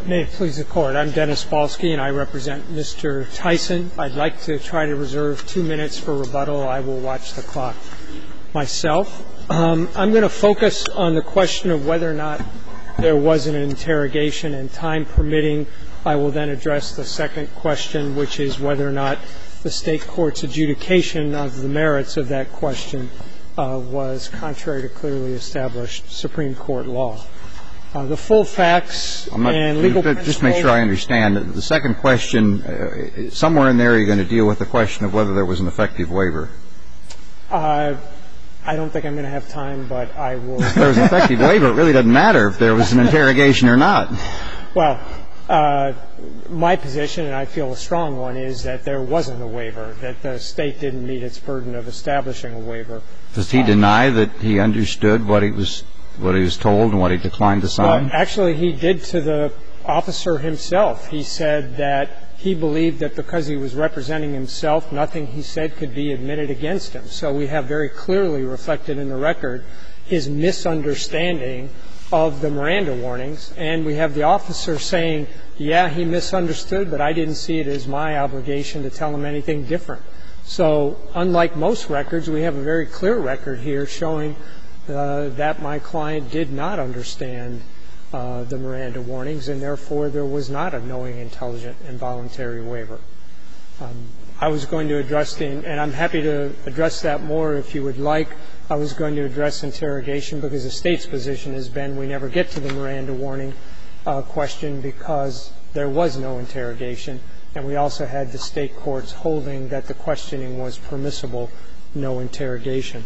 May it please the Court. I'm Dennis Balsky, and I represent Mr. Tyson. I'd like to try to reserve 2 minutes for rebuttal. I will watch the clock myself. I'm going to focus on the question of whether or not there was an interrogation, and time permitting, I will then address the second question, which is whether or not the state court's adjudication of the merits of that question was contrary to clearly established Supreme Court law. The full facts and legal principles. Just make sure I understand. The second question, somewhere in there you're going to deal with the question of whether there was an effective waiver. I don't think I'm going to have time, but I will. If there was an effective waiver, it really doesn't matter if there was an interrogation or not. Well, my position, and I feel a strong one, is that there wasn't a waiver, that the state didn't meet its burden of establishing a waiver. Does he deny that he understood what he was told and what he declined to sign? Well, actually, he did to the officer himself. He said that he believed that because he was representing himself, nothing he said could be admitted against him. So we have very clearly reflected in the record his misunderstanding of the Miranda warnings, and we have the officer saying, yeah, he misunderstood, but I didn't see it as my obligation to tell him anything different. So unlike most records, we have a very clear record here showing that my client did not understand the Miranda warnings, and therefore there was not a knowing, intelligent, and voluntary waiver. I was going to address and I'm happy to address that more if you would like. I was going to address interrogation because the state's position has been we never get to the Miranda warning question because there was no interrogation, and we also had the state courts holding that the questioning was permissible, no interrogation.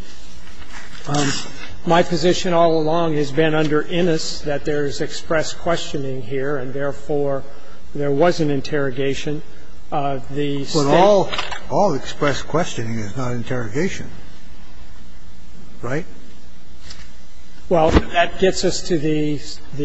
My position all along has been under Innis that there's express questioning here, and therefore there was an interrogation. The state. But all express questioning is not interrogation, right? Well, that gets us to the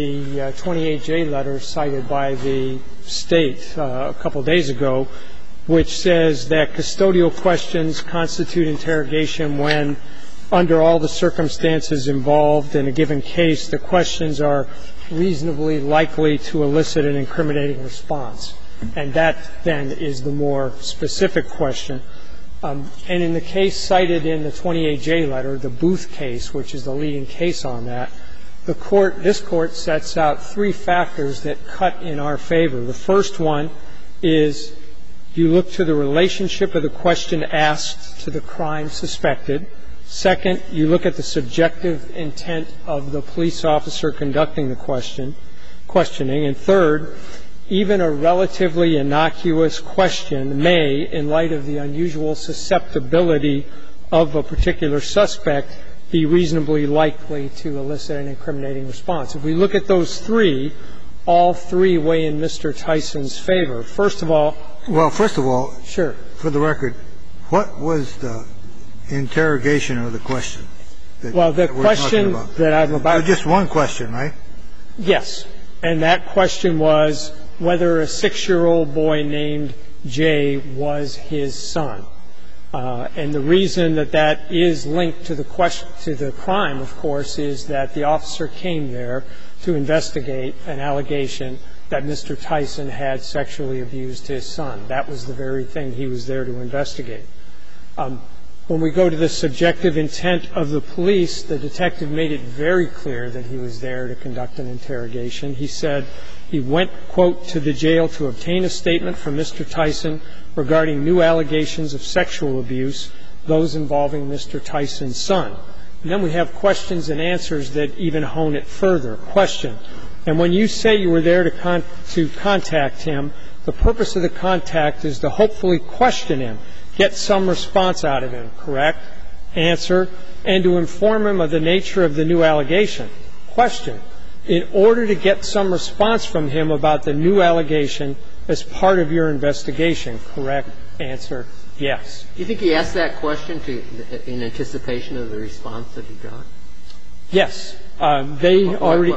28J letter cited by the state a couple days ago, which says that custodial questions constitute interrogation when, under all the circumstances involved in a given case, the questions are reasonably likely to elicit an incriminating response. And that, then, is the more specific question. And in the case cited in the 28J letter, the Booth case, which is the leading case on that, this Court sets out 3 factors that cut in our favor. The first one is you look to the relationship of the question asked to the crime suspected. Second, you look at the subjective intent of the police officer conducting the questioning. And third, even a relatively innocuous question may, in light of the unusual susceptibility of a particular suspect, be reasonably likely to elicit an incriminating response. If we look at those 3, all 3 weigh in Mr. Tyson's favor. First of all. Well, first of all. Sure. For the record, what was the interrogation of the question? Well, the question that I'm about. Just one question, right? Yes. And that question was whether a 6-year-old boy named Jay was his son. And the reason that that is linked to the crime, of course, is that the officer came there to investigate an allegation that Mr. Tyson had sexually abused his son. That was the very thing he was there to investigate. When we go to the subjective intent of the police, the detective made it very clear that he was there to conduct an interrogation. He said he went, quote, to the jail to obtain a statement from Mr. Tyson regarding new allegations of sexual abuse, those involving Mr. Tyson's son. And then we have questions and answers that even hone it further. Question. And when you say you were there to contact him, the purpose of the contact is to hopefully question him, get some response out of him, correct? Answer. And to inform him of the nature of the new allegation. Question. In order to get some response from him about the new allegation as part of your investigation, correct? Answer. Yes. Do you think he asked that question in anticipation of the response that he got? Yes. They already.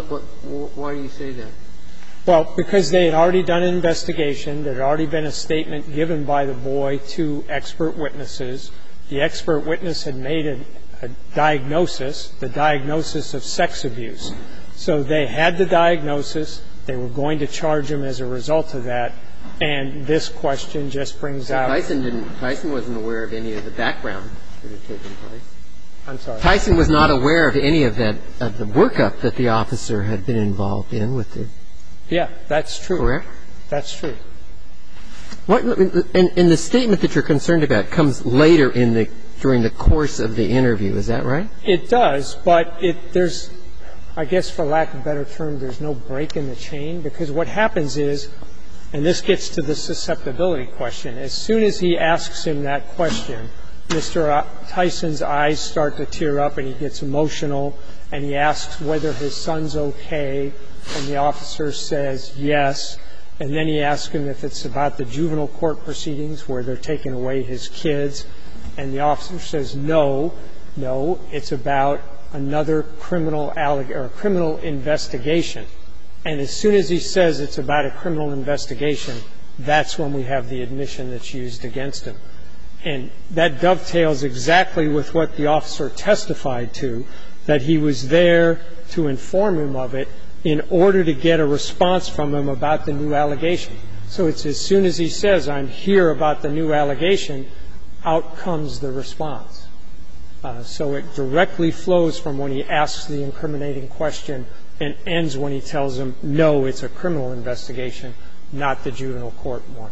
Why do you say that? Well, because they had already done an investigation. There had already been a statement given by the boy to expert witnesses. The expert witness had made a diagnosis, the diagnosis of sex abuse. So they had the diagnosis. They were going to charge him as a result of that, and this question just brings out. Tyson wasn't aware of any of the background that had taken place. I'm sorry. Tyson was not aware of any of that, of the workup that the officer had been involved in with the. Yeah, that's true. Correct? That's true. And the statement that you're concerned about comes later during the course of the interview. Is that right? It does, but there's, I guess for lack of a better term, there's no break in the chain, because what happens is, and this gets to the susceptibility question, as soon as he asks him that question, Mr. Tyson's eyes start to tear up and he gets emotional, and he asks whether his son's okay, and the officer says yes, and then he asks him if it's about the juvenile court proceedings where they're taking away his kids, and the officer says no, it's about another criminal investigation. And as soon as he says it's about a criminal investigation, that's when we have the admission that's used against him. And that dovetails exactly with what the officer testified to, that he was there to inform him of it in order to get a response from him about the new allegation. So it's as soon as he says, I'm here about the new allegation, out comes the response. So it directly flows from when he asks the incriminating question and ends when he tells him, no, it's a criminal investigation, not the juvenile court one.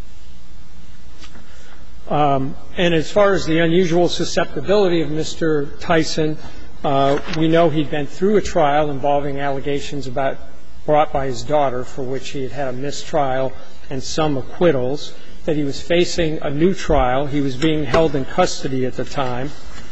And as far as the unusual susceptibility of Mr. Tyson, we know he'd been through a trial involving allegations brought by his daughter, for which he had had a mistrial and some acquittals, that he was facing a new trial. He was being held in custody at the time.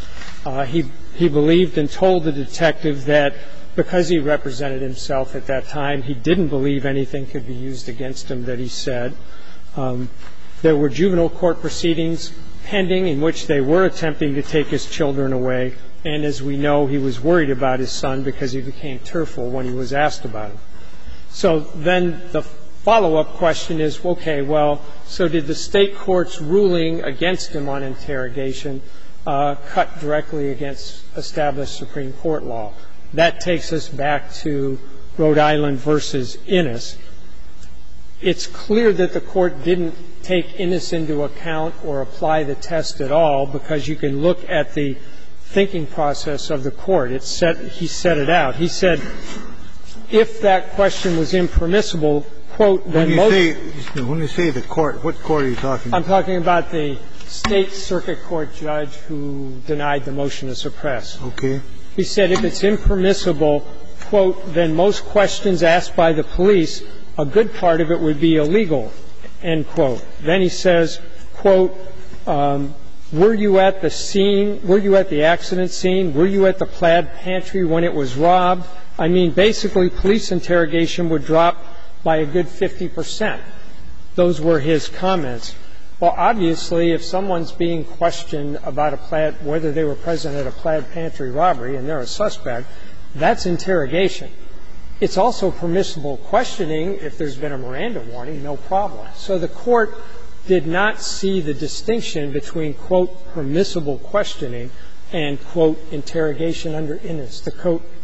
He believed and told the detective that because he represented himself at that time, he didn't believe anything could be used against him that he said. There were juvenile court proceedings pending in which they were attempting to take his children away, and as we know, he was worried about his son because he became tearful when he was asked about him. So then the follow-up question is, okay, well, so did the state court's ruling against him on interrogation cut directly against established Supreme Court law? That takes us back to Rhode Island versus Innis. It's clear that the court didn't take Innis into account or apply the test at all, because you can look at the thinking process of the court. He set it out. He said, if that question was impermissible, quote, then when you say the court, what court are you talking about? I'm talking about the state circuit court judge who denied the motion to suppress. Okay. He said if it's impermissible, quote, then most questions asked by the police, a good part of it would be illegal, end quote. Then he says, quote, were you at the scene? Were you at the accident scene? Were you at the plaid pantry when it was robbed? I mean, basically, police interrogation would drop by a good 50%. Those were his comments. Well, obviously, if someone's being questioned about whether they were present at a plaid pantry robbery and they're a suspect, that's interrogation. It's also permissible questioning if there's been a Miranda warning, no problem. So the court did not see the distinction between, quote, permissible questioning and, quote, interrogation under Innis. The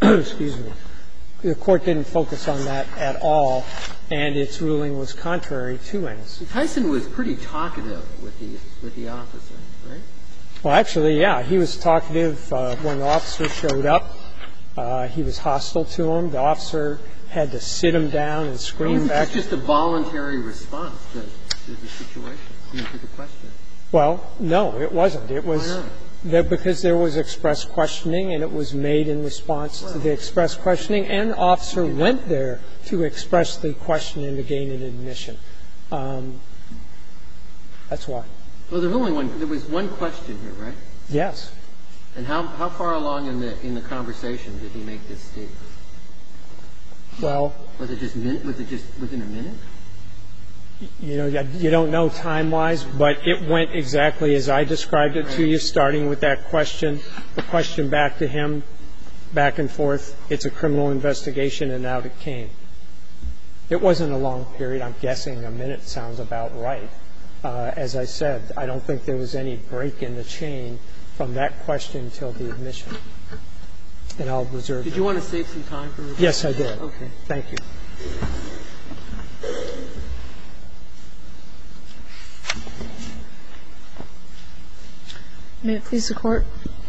court didn't focus on that at all, and its ruling was contrary to Innis. Tyson was pretty talkative with the officer, right? Well, actually, yeah. He was talkative when the officer showed up. He was hostile to him. The officer had to sit him down and scream back. It's just a voluntary response to the situation, to the question. Well, no, it wasn't. It was Why not? Because there was express questioning, and it was made in response to the express questioning, and the officer went there to express the question and to gain an admission. That's why. Well, there was one question here, right? Yes. And how far along in the conversation did he make this statement? Well, was it just within a minute? You know, you don't know time-wise, but it went exactly as I described it to you, starting with that question, the question back to him, back and forth. It's a criminal investigation, and out it came. It wasn't a long period. I'm guessing a minute sounds about right. As I said, I don't think there was any break in the chain from that question until the admission. And I'll reserve it. Did you want to save some time for this? Yes, I did. Okay. Thank you. May it please the Court.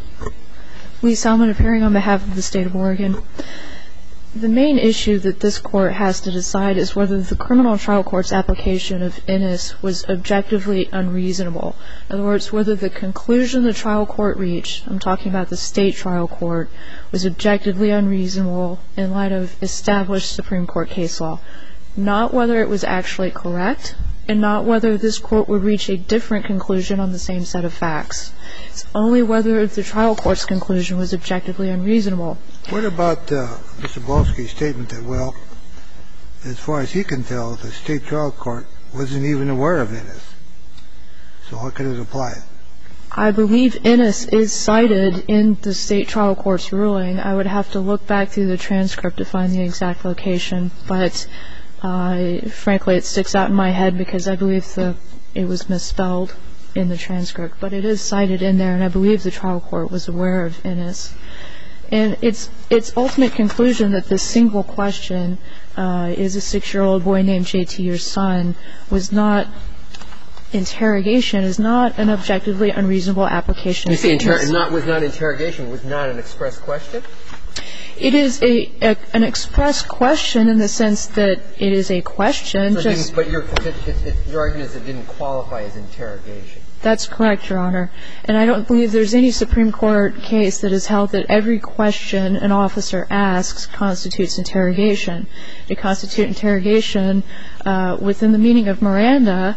Lee Salmon appearing on behalf of the State of Oregon. The main issue that this Court has to decide is whether the criminal trial court's application of Innis was objectively unreasonable. In other words, whether the conclusion the trial court reached, I'm talking about the State trial court, was objectively unreasonable in light of established Supreme Court case law. Not whether it was actually correct, and not whether this Court would reach a different conclusion on the same set of facts. It's only whether the trial court's conclusion was objectively unreasonable. What about Mr. Balsky's statement that, well, as far as he can tell, the State trial court wasn't even aware of Innis? So how could it apply it? I believe Innis is cited in the State trial court's ruling. I would have to look back through the transcript to find the exact location, but frankly, it sticks out in my head because I believe it was misspelled in the transcript. But it is cited in there, and I believe the trial court was aware of Innis. And its ultimate conclusion that this single question, is a 6-year-old boy named J.T. your son, was not interrogation, is not an objectively unreasonable application. You say was not interrogation, was not an express question? It is an express question in the sense that it is a question. But your argument is it didn't qualify as interrogation. That's correct, Your Honor. And I don't believe there's any Supreme Court case that has held that every question an officer asks constitutes interrogation. To constitute interrogation within the meaning of Miranda,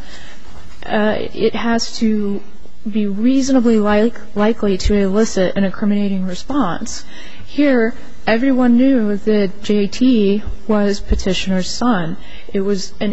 it has to be reasonably likely to elicit an incriminating response. Here, everyone knew that J.T. was Petitioner's son. It was an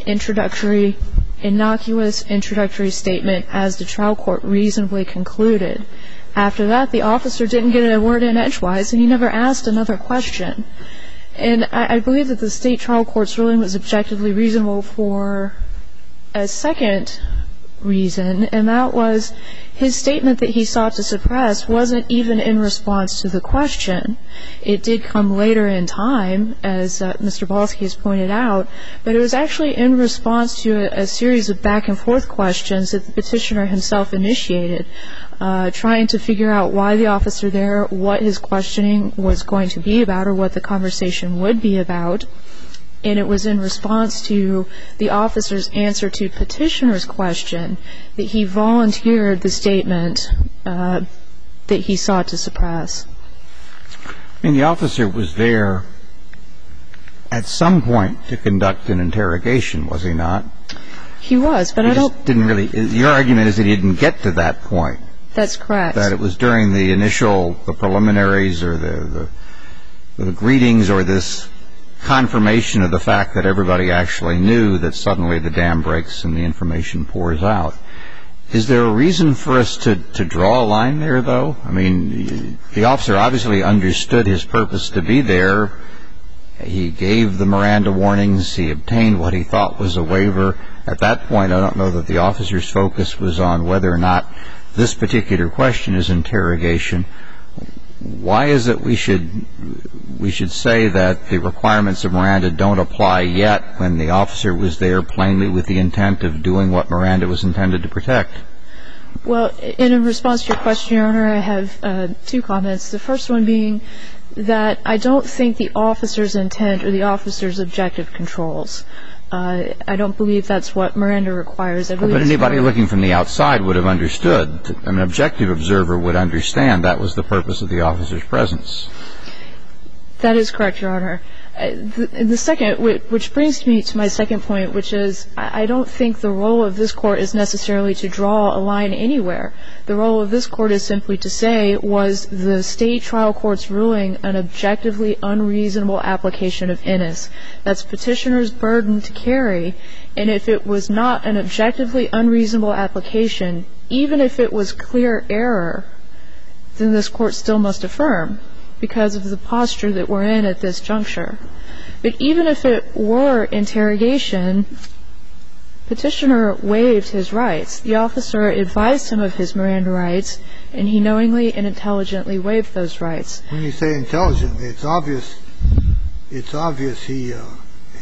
innocuous introductory statement as the trial court reasonably concluded. After that, the officer didn't get a word in edgewise, and he never asked another question. And I believe that the State trial court's ruling was objectively reasonable for a second reason, and that was his statement that he sought to suppress wasn't even in response to the question. It did come later in time, as Mr. Balsky has pointed out, but it was actually in response to a series of back-and-forth questions that the Petitioner himself initiated, trying to figure out why the officer there, what his questioning was going to be about, or what the conversation would be about. And it was in response to the officer's answer to Petitioner's question that he volunteered the statement that he sought to suppress. I mean, the officer was there at some point to conduct an interrogation, was he not? He was, but I don't... Didn't really... Your argument is that he didn't get to that point. That's correct. That it was during the initial, the preliminaries or the greetings or this confirmation of the fact that everybody actually knew that suddenly the dam breaks and the information pours out. Is there a reason for us to draw a line there, though? I mean, the officer obviously understood his purpose to be there. He gave the Miranda warnings. He obtained what he thought was a waiver. At that point, I don't know that the officer's focus was on whether or not this particular question is interrogation. Why is it we should say that the requirements of Miranda don't apply yet when the officer was there plainly with the intent of doing what Miranda was intended to protect? Well, in response to your question, Your Honor, I have two comments. The first one being that I don't think the officer's intent or the officer's objective controls. I don't believe that's what Miranda requires. But anybody looking from the outside would have understood. An objective observer would understand that was the purpose of the officer's presence. That is correct, Your Honor. The second, which brings me to my second point, which is I don't think the role of this Court is necessarily to draw a line anywhere. The role of this Court is simply to say, was the State trial court's ruling an objectively unreasonable application of Innis? That's Petitioner's burden to carry. And if it was not an objectively unreasonable application, even if it was clear error, then this Court still must affirm because of the posture that we're in at this juncture. But even if it were interrogation, Petitioner waived his rights. The officer advised him of his Miranda rights, and he knowingly and intelligently waived those rights. When you say intelligently, it's obvious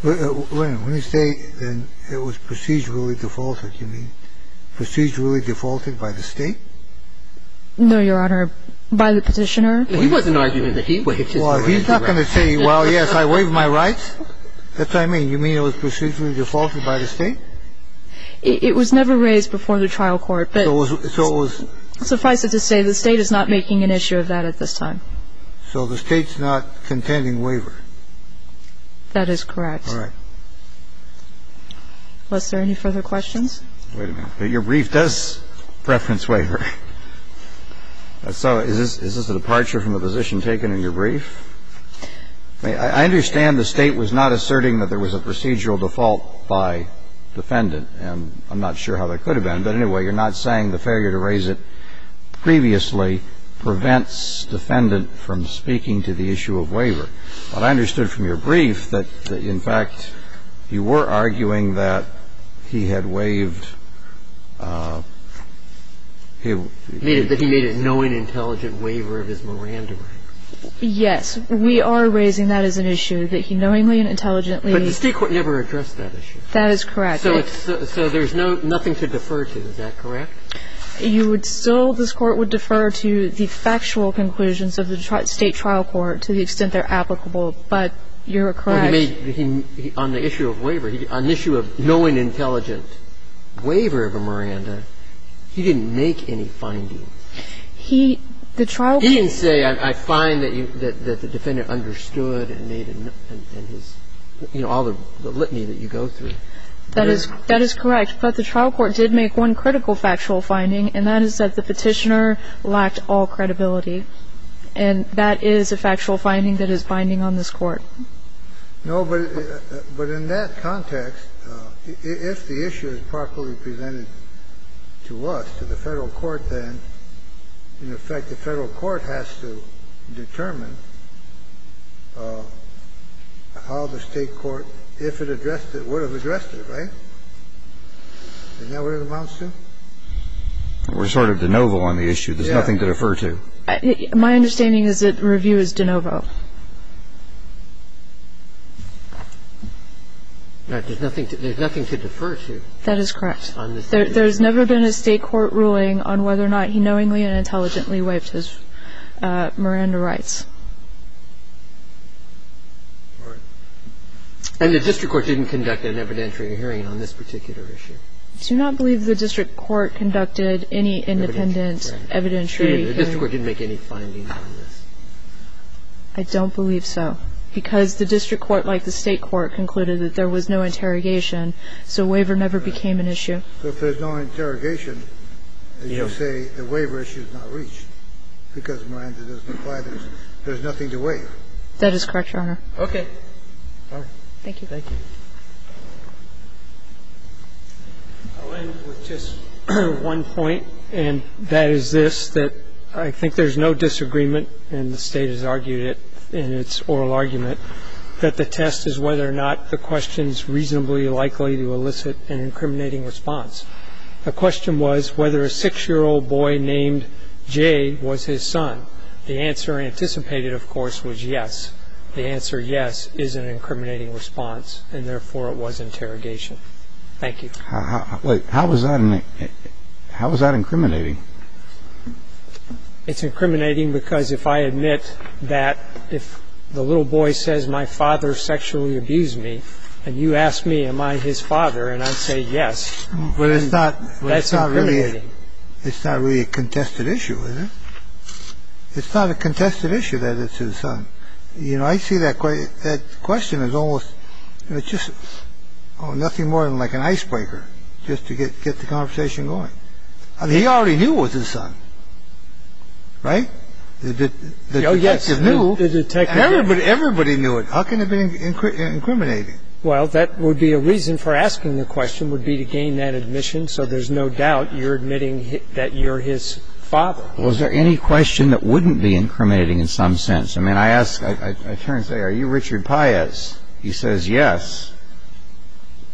When you say then it was procedurally defaulted, you mean procedurally defaulted by the State? No, Your Honor, by the petitioner. He wasn't arguing that he waived his Miranda rights. Well, he's not going to say, well, yes, I waived my rights. That's what I mean. You mean it was procedurally defaulted by the State? It was never raised before the trial court. But so it was. Suffice it to say, the State is not making an issue of that at this time. So the State's not contending waiver. That is correct. All right. Was there any further questions? Wait a minute. Your brief does preference waiver. So is this a departure from the position taken in your brief? I understand the State was not asserting that there was a procedural default by defendant, and I'm not sure how that could have been. But anyway, you're not saying the failure to raise it previously prevents defendant from speaking to the issue of waiver. But I understood from your brief that in fact, you were arguing that he had waived that he made a knowing, intelligent waiver of his Miranda rights. Yes. We are raising that as an issue, that he knowingly and intelligently. But the State court never addressed that issue. That is correct. So there's nothing to defer to. Is that correct? You would still, this Court would defer to the factual conclusions of the State trial court to the extent they're applicable. But you're correct. Well, on the issue of waiver, on the issue of knowing, intelligent waiver of a Miranda, he didn't make any finding. The trial court. He didn't say, I find that the defendant understood and made and his, all the litany that you go through. That is correct. But the trial court did make one critical factual finding, and that is that the petitioner lacked all credibility. And that is a factual finding that is binding on this Court. No, but in that context, if the issue is properly presented to us, to the Federal court, then, in effect, the Federal court has to determine how the State court, if it addressed it, would have addressed it, right? Isn't that what it amounts to? We're sort of de novo on the issue. There's nothing to defer to. My understanding is that review is de novo. There's nothing to defer to. That is correct. There's never been a State court ruling on whether or not he knowingly and intelligently waived his Miranda rights. All right. And the district court didn't conduct an evidentiary hearing on this particular issue. I do not believe the district court conducted any independent evidentiary hearing. The district court didn't make any findings on this. I don't believe so. Because the district court, like the State court, concluded that there was no interrogation, so waiver never became an issue. So if there's no interrogation, as you say, the waiver issue is not reached because Miranda doesn't apply. There's nothing to waive. That is correct, Your Honor. Okay. All right. Thank you. Thank you. I'll end with just one point, and that is this, that I think there's no disagreement, and the State has argued it in its oral argument, that the test is whether or not the question's reasonably likely to elicit an incriminating response. The question was whether a 6-year-old boy named Jay was his son. The answer anticipated, of course, was yes. The answer yes is an incriminating response, and therefore it was interrogation. Thank you. Wait. How was that incriminating? It's incriminating because if I admit that if the little boy says my father sexually abused me, and you ask me, am I his father, and I say yes, that's incriminating. It's not really a contested issue, is it? It's not a contested issue that it's his son. I see that question as almost just nothing more than like an icebreaker, just to get the conversation going. I mean, he already knew it was his son. Right? The detective knew. The detective and everybody knew it. How can it be incriminating? Well, that would be a reason for asking the question, would be to gain that admission, so there's no doubt you're admitting that you're his father. Was there any question that wouldn't be incriminating in some sense? I mean, I turn and say, are you Richard Paez? He says yes.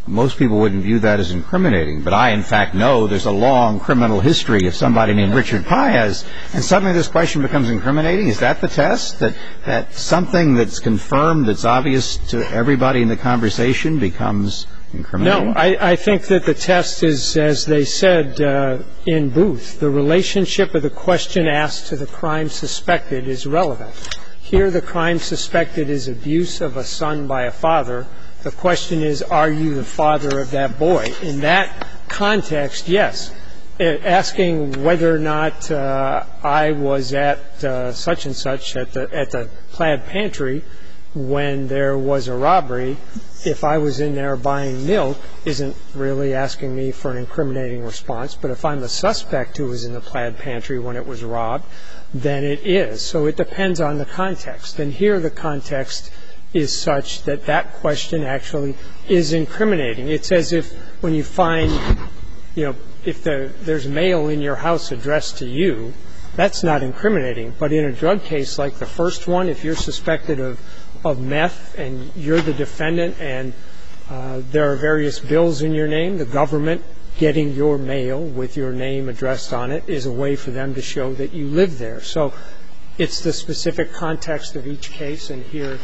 most people wouldn't view that as incriminating. But I, in fact, know there's a long criminal history of somebody named Richard Paez, and suddenly this question becomes incriminating? Is that the test, that something that's confirmed, that's obvious to everybody in the conversation becomes incriminating? No, I think that the test is, as they said in Booth, the relationship of the question asked to the crime suspected is relevant. Here the crime suspected is abuse of a son by a father. The question is, are you the father of that boy? In that context, yes. Asking whether or not I was at such and such at the Plaid Pantry when there was a robbery, if I was in there buying milk, isn't really asking me for an incriminating response. But if I'm a suspect who was in the Plaid Pantry when it was robbed, then it is. So it depends on the context. And here the context is such that that question actually is incriminating. It's as if when you find, if there's mail in your house addressed to you, that's not incriminating. But in a drug case like the first one, if you're suspected of meth and you're the defendant and there are various bills in your name, the government getting your mail with your name addressed on it is a way for them to show that you live there. So it's the specific context of each case, and here.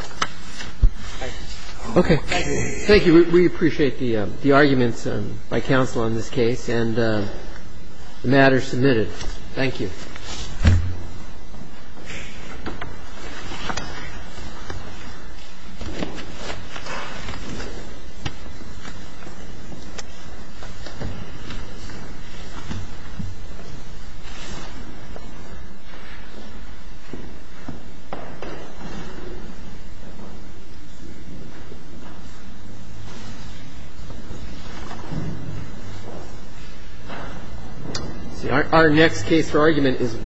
Okay. Thank you. We appreciate the arguments by counsel on this case, and the matter submitted. Thank you. Our next case for argument is